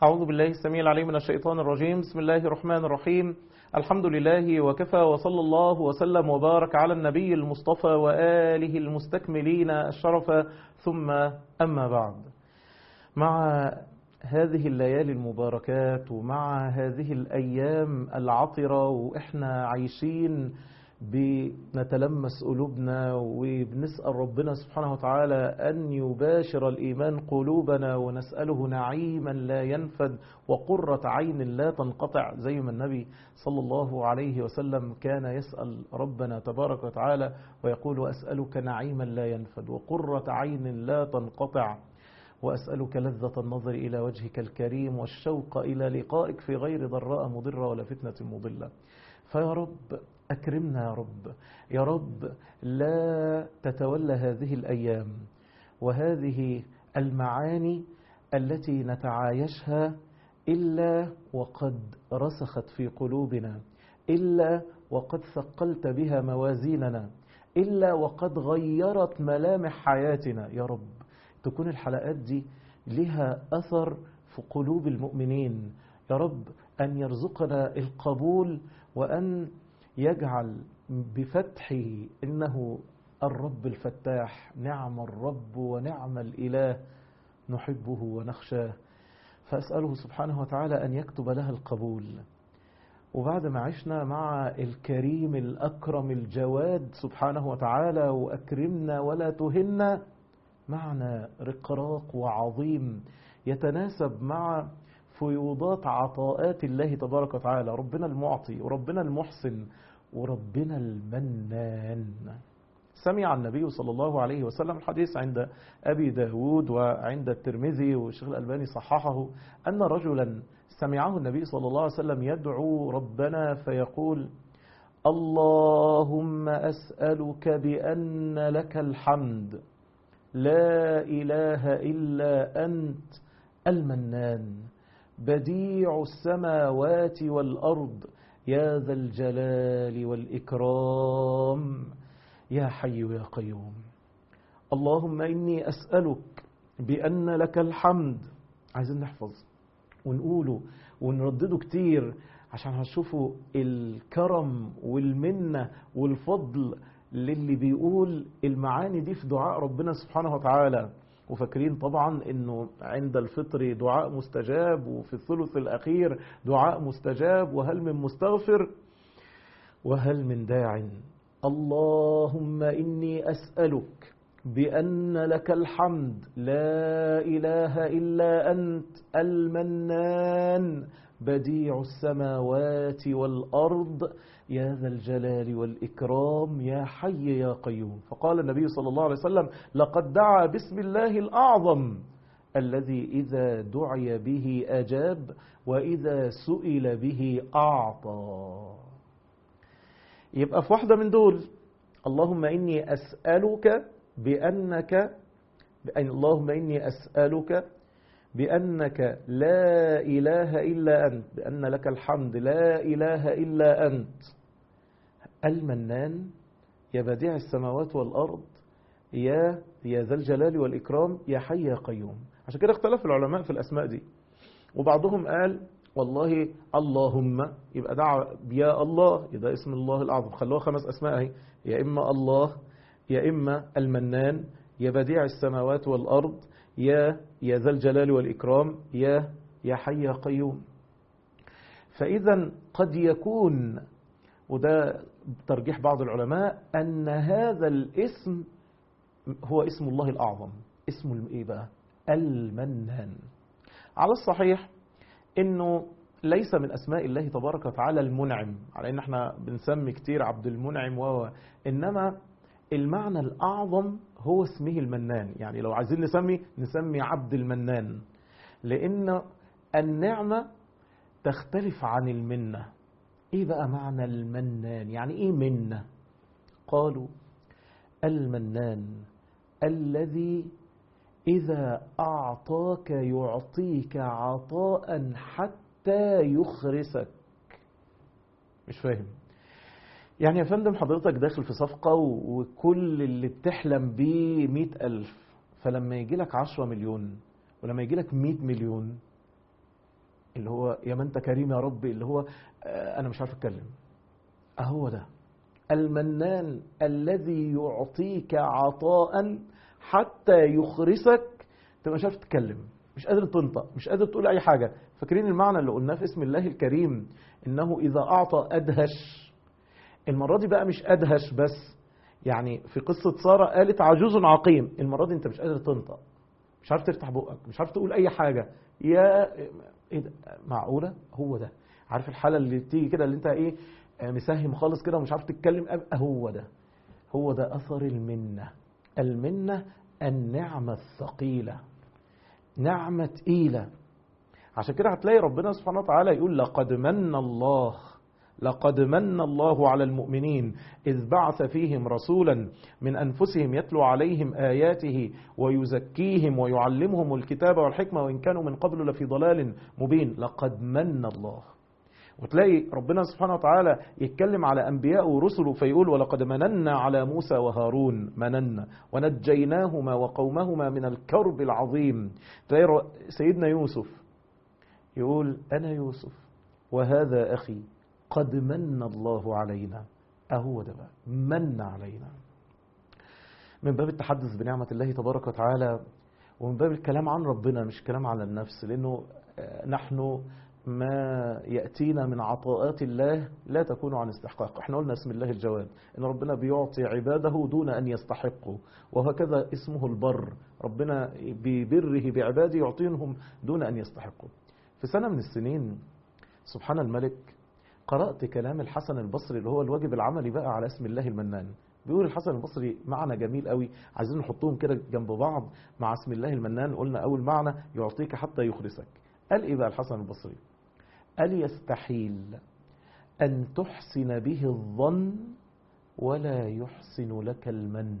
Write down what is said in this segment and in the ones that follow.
أعوذ بالله السميع العليم من الشيطان الرجيم. بسم الله الرحمن الرحيم. الحمد لله وكفى، وصلى الله وسلم وبارك على النبي المصطفى وآله المستكملين الشرف، ثم أما بعد. مع هذه الليالي المباركات ومع هذه الأيام العطرة وإحنا عايشين بنتلمس قلوبنا وبنسأل ربنا سبحانه وتعالى أن يباشر الإيمان قلوبنا، ونسأله نعيما لا ينفد وقرة عين لا تنقطع، زي ما النبي صلى الله عليه وسلم كان يسأل ربنا تبارك وتعالى ويقول: أسألك نعيما لا ينفد وقرة عين لا تنقطع، وأسألك لذة النظر إلى وجهك الكريم والشوق إلى لقائك في غير ضراء مضرة ولا فتنة مضلة. فيا رب أكرمنا يا رب، يا رب لا تتولى هذه الأيام وهذه المعاني التي نتعايشها إلا وقد رسخت في قلوبنا، إلا وقد ثقلت بها موازيننا، إلا وقد غيرت ملامح حياتنا. يا رب تكون الحلقات دي لها أثر في قلوب المؤمنين، يا رب أن يرزقنا القبول، وأن يجعل بفتحه إنه الرب الفتاح، نعم الرب ونعم الإله، نحبه ونخشاه. فأسأله سبحانه وتعالى أن يكتب لها القبول. وبعد ما عشنا مع الكريم الأكرم الجواد سبحانه وتعالى وأكرمنا ولا تهنا، معنا رقراق وعظيم يتناسب مع فيوضات عطاءات الله تبارك وتعالى، ربنا المعطي وربنا المحسن وربنا المنان. سمع النبي صلى الله عليه وسلم، الحديث عند أبي داود وعند الترمذي والشيخ الألباني صححه، أن رجلا سمعه النبي صلى الله عليه وسلم يدعو ربنا فيقول: اللهم أسألك بأن لك الحمد لا إله إلا أنت المنان بديع السماوات والأرض يا ذا الجلال والإكرام يا حي يا قيوم. اللهم إني أسألك بأن لك الحمد. عايزين نحفظ ونقوله ونردده كتير عشان هنشوفوا الكرم والمنة والفضل للي بيقول المعاني دي في دعاء ربنا سبحانه وتعالى. وفاكرين طبعا انه عند الفطر دعاء مستجاب، وفي الثلث الاخير دعاء مستجاب، وهل من مستغفر وهل من داع. اللهم اني اسألك بأن لك الحمد لا إله إلا أنت المنان بديع السماوات والأرض يا ذا الجلال والإكرام يا حي يا قيوم. فقال النبي صلى الله عليه وسلم: لقد دعا باسم الله الأعظم الذي إذا دعي به أجاب وإذا سئل به أعطى. يبقى في واحدة من دول: اللهم إني أسألك بأنك اللهم إني أسألك بأنك لا إله إلا أنت، بأن لك الحمد لا إله إلا أنت المنان يا بديع السماوات والأرض يا ذا الجلال والإكرام يا حي يا قيوم. عشان كده اختلف العلماء في الأسماء دي، وبعضهم قال والله اللهم يبقى دعا يا الله، يبقى اسم الله الأعظم، خلوها 5 أسماء اهي، يا إما الله يا إما المنان يا بديع السماوات والأرض يا ذا الجلال والإكرام يا حي يا قيوم. فإذا قد يكون، وده ترجيح بعض العلماء، أن هذا الاسم هو اسم الله الأعظم، اسمه إيه بقى؟ المنان. على الصحيح إنه ليس من أسماء الله تبارك وتعالى المنعم، على إن احنا بنسمي كتير عبد المنعم إنما المعنى الأعظم هو اسمه المنان. يعني لو عايزين نسمي عبد المنان، لأن النعمة تختلف عن المنة. إيه بقى معنى المنان؟ يعني إيه منة؟ قالوا المنان الذي إذا أعطاك يعطيك عطاء حتى يخرسك. مش فاهم يعني يا فندم؟ حضرتك داخل في صفقة وكل اللي بتحلم بيه 100,000، فلما يجي لك 10 مليون ولما يجي لك 100 مليون اللي هو يا من انت كريم يا رب، اللي هو انا مش عارف اتكلم. اهو ده المنان الذي يعطيك عطاء حتى يخرسك تبقى مش عارف تتكلم، مش قادر تنطق، مش قادر تقول اي حاجة. فاكرين المعنى اللي قلناه في اسم الله الكريم، انه اذا اعطى ادهش. المرة دي بقى مش ادهش بس، يعني في قصة سارة قالت عجوز عقيم، المرة دي انت مش قادر تنطق، مش عارف تفتح بقك، مش عارف تقول اي حاجة. يا ايه ده؟ معقولة؟ هو ده. عارف الحالة اللي تيجي كده اللي انت ايه مساهم خالص كده ومش عارف تتكلم؟ هو ده، هو ده اثر المنة. المنة النعمة الثقيلة، نعمة تقيلة. عشان كده هتلاقي ربنا سبحانه وتعالى يقول لقد من الله على المؤمنين إذ بعث فيهم رسولا من أنفسهم يتلو عليهم آياته ويزكيهم ويعلمهم الكتاب والحكمة وإن كانوا من قبل لفي ضلال مبين. لقد من الله. وتلاقي ربنا سبحانه وتعالى يتكلم على أنبياء ورسله فيقول ولقد مننا على موسى وهارون مننا ونجيناهما وقومهما من الكرب العظيم. تلاقي سيدنا يوسف يقول أنا يوسف وهذا أخي قد من الله علينا. أهو ده بقى من علينا، من باب التحدث بنعمة الله تبارك وتعالى، ومن باب الكلام عن ربنا مش كلام على النفس. لأنه نحن ما يأتينا من عطاءات الله لا تكون عن استحقاق. احنا قلنا اسم الله الجواد، ان ربنا بيعطي عباده دون ان يستحقوا، وهكذا اسمه البر، ربنا ببره بعباده يعطيهم دون ان يستحقوا. في سنة من السنين سبحان الملك قرأت كلام الحسن البصري اللي هو الواجب العملي بقى على اسم الله المنان. بيقول الحسن البصري معنى جميل قوي، عايزين نحطهم كده جنب بعض مع اسم الله المنان. قلنا أول معنى يعطيك حتى يخرسك. قال إيه بقى الحسن البصري؟ قال يستحيل أن تحسن به الظن ولا يحسن لك المن.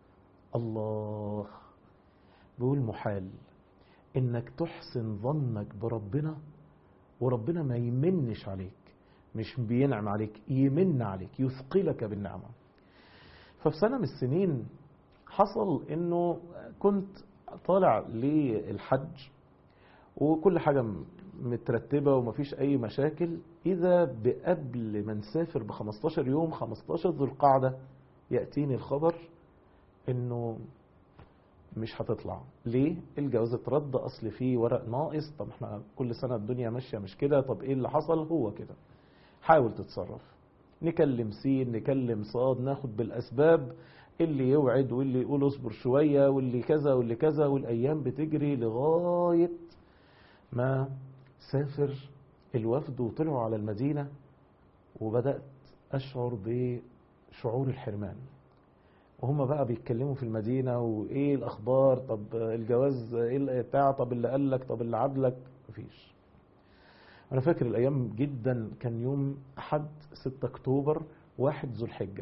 الله، بيقول محال إنك تحسن ظنك بربنا وربنا ما يمنش عليك، مش بينعم عليك، يمن عليك، يثقلك بالنعمة. ففي سنة من السنين حصل إنه كنت طالع للحج وكل حاجة مترتبة ومفيش أي مشاكل، إذا بقبل ما نسافر ب15 يوم 15 ذو القعدة يأتيني الخبر إنه مش هتطلع. ليه؟ الجواز اترد، أصل فيه ورق ناقص. طب احنا كل سنة الدنيا ماشية مش كده، طب إيه اللي حصل؟ هو كده. حاول تتصرف، نكلم سين نكلم صاد، ناخد بالأسباب، اللي يوعد واللي يقول اصبر شوية واللي كذا واللي كذا، والأيام بتجري لغاية ما سافر الوفد وطلعوا على المدينة. وبدأت أشعر بشعور الحرمان، وهم بقى بيتكلموا في المدينة وإيه الأخبار، طب الجواز إيه اللي بتاع، طب اللي قال لك، طب اللي عدلك، مفيش. أنا فاكر الأيام جدا، كان يوم أحد 6 أكتوبر 1 ذو الحجة،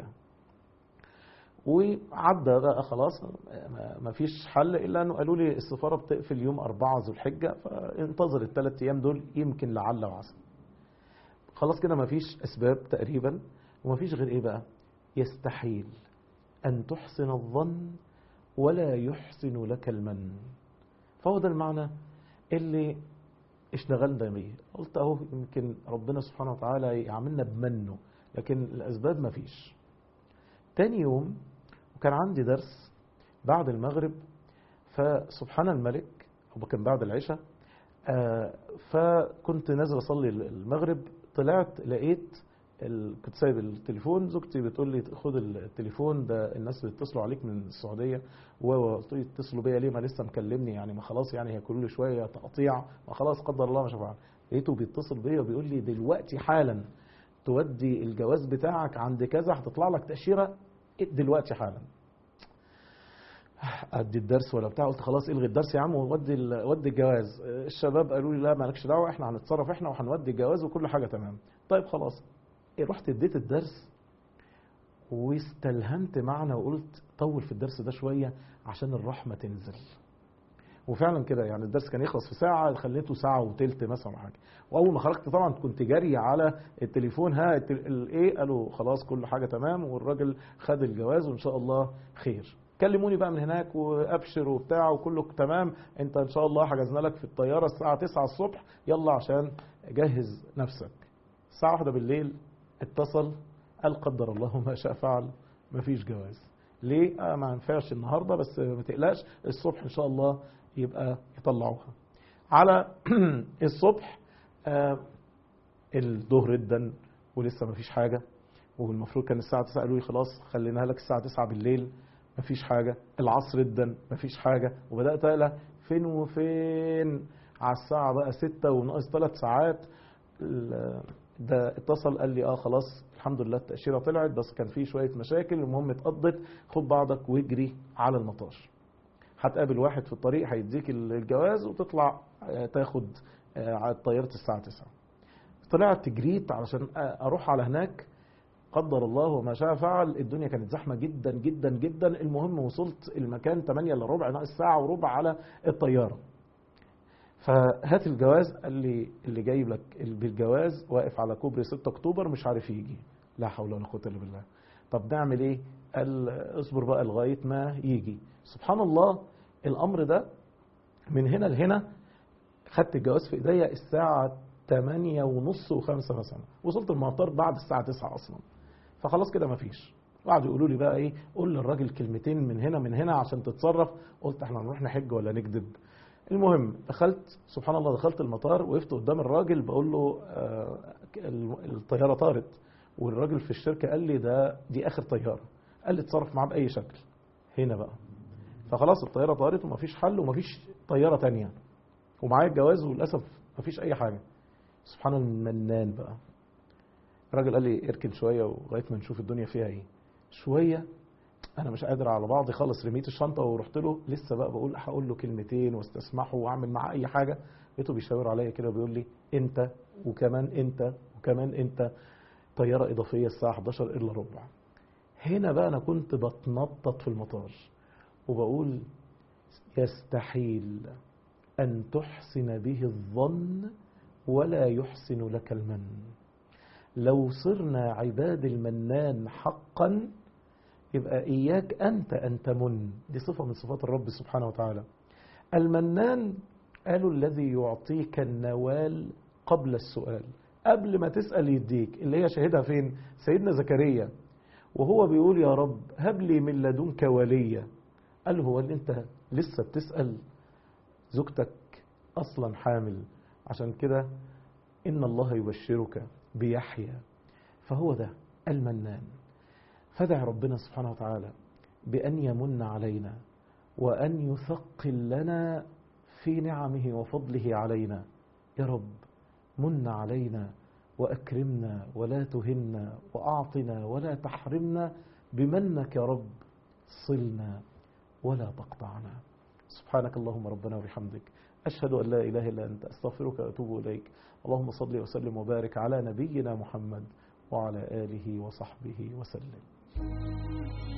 وعدى بقى خلاص ما فيش حل إلا أنه قالوا لي السفارة بتقفل يوم 4 ذو الحجة، فانتظر ال3 أيام دول يمكن لعل وعسى. خلاص كده ما فيش أسباب تقريبا، وما فيش غير إيه بقى؟ يستحيل أن تحسن الظن ولا يحسن لك المن. فهو ده المعنى اللي اشتغلنا بيه. قلت أهو يمكن ربنا سبحانه وتعالى يعملنا بمنه، لكن الأسباب ما فيش. تاني يوم وكان عندي درس بعد المغرب، فسبحان الملك هو كان بعد العشاء، فكنت نازل أصلي المغرب، طلعت لقيت كنت سايب التليفون، زوجتي بتقول لي خد التليفون ده الناس بيتصلوا عليك من السعودية. وقلت له يتصلوا بيا ليه؟ ما لسه مكلمني يعني، ما خلاص يعني هيكونوا لي شوية تقطيع، ما خلاص قدر الله ما شاء. لقيته بيتصل بيا وبيقول لي دلوقتي حالا تودي الجواز بتاعك عند كذا، هتطلع لك تأشيرة دلوقتي حالا. ادي الدرس ولا بتاع، قلت خلاص الغي الدرس يا عم وودي الجواز. الشباب قالوا لي لا مالكش دعوه، احنا هنتصرف احنا وهنودي الجواز وكل حاجه تمام. طيب خلاص. رحت اديت الدرس واستلهمت معنى وقلت طول في الدرس ده شويه عشان الرحمه تنزل. وفعلا كده يعني الدرس كان يخلص في ساعه، خليته ساعه وثلث مثلا ولا حاجه. واول ما خرجت طبعا كنت جري على التليفون، ايه قالوا خلاص كل حاجه تمام والراجل خد الجواز وان شاء الله خير. كلموني بقى من هناك وابشر وبتاع وكله تمام، انت ان شاء الله حجزنا لك في الطيارة الساعة 9 الصبح، يلا عشان جهز نفسك. الساعة 1 بالليل اتصل، قال قدر الله ما شاء فعل، مفيش جواز. ليه؟ ما ينفعش النهاردة، بس ما تقلقش الصبح ان شاء الله يبقى يطلعوها. على الصبح الظهر ادن ولسه مفيش حاجة، والمفروض كان الساعة 9، قالوا لي خلاص خليناها لك الساعة 9 بالليل، مفيش حاجة. العصر ادن مفيش حاجة، وبدأت أقلق فين وفين. على الساعة بقى 6 وناقص 3 ساعات ده اتصل قال لي خلاص الحمد لله التأشيرة طلعت، بس كان في شوية مشاكل، المهم اتقضت، خد بعضك واجري على المطار، هتقابل واحد في الطريق هيديك الجواز وتطلع تاخد على طيارة الساعة 9. طلعت جريت علشان اروح على هناك، قدر الله وما شاء فعل، الدنيا كانت زحمة جدا جدا جدا. المهم وصلت المكان 8 الا ربع، ناقص ساعة وربع على الطيارة. فهات الجواز، قال لي اللي جايب لك بالجواز واقف على كوبري 6 اكتوبر مش عارف يجي. لا حول ولا قوة الا بالله. طب نعمل ايه؟ قال اصبر بقى لغاية ما يجي. سبحان الله، الامر ده من هنا لهنا. خدت الجواز في ايديا الساعة 8:30 و5 مثلا، وصلت المطار بعد الساعة 9 اصلا. فخلاص كده مفيش. وقعدوا يقولوا لي بقى ايه، قول للراجل كلمتين من هنا من هنا عشان تتصرف. قلت احنا هنروح نحج ولا نكذب؟ المهم دخلت، سبحان الله، دخلت المطار، وقفت قدام الراجل بقول له الطيارة طارت، والراجل في الشركة قال لي دي اخر طيارة. قال لي اتصرف معاه باي شكل. هنا بقى فخلاص الطيارة طارت ومفيش حل ومفيش طيارة تانية، ومعايا الجواز وللأسف مفيش أي حاجة. سبحان المنان بقى. الراجل قال لي اركن شوية ولغاية ما نشوف الدنيا فيها ايه. شوية أنا مش قادر على بعضي خالص، رميت الشنطة ورحت له، لسه بقى بقول هقول له كلمتين واستسمحه واعمل معاه أي حاجة، لقيته بيشاور عليا كده وبيقول لي أنت وكمان أنت وكمان أنت، طيارة إضافية الساعة 11 إلا ربع. هنا بقى أنا كنت بتنطط في المطار وبقول يستحيل أن تحسن به الظن ولا يحسن لك المن. لو صرنا عباد المنان حقا يبقى إياك أنت أن تمن. دي صفة من صفات الرب سبحانه وتعالى. المنان قالوا الذي يعطيك النوال قبل السؤال، قبل ما تسأل يديك، اللي هي شهدها فين؟ سيدنا زكريا وهو بيقول يا رب هب لي من لدنك وليا. قال هو اللي انت لسه بتسأل؟ زوجتك أصلا حامل، عشان كده إن الله يبشرك بيحيى. فهو ده المنان. فدع ربنا سبحانه وتعالى بأن يمن علينا وأن يثقل لنا في نعمه وفضله علينا. يا رب من علينا وأكرمنا ولا تهنا وأعطنا ولا تحرمنا بمنك يا رب، صلنا ولا تقطعنا. سبحانك اللهم ربنا وبحمدك، أشهد أن لا إله إلا أنت، أستغفرك وأتوب إليك. اللهم صل وسلم وبارك على نبينا محمد وعلى آله وصحبه وسلم.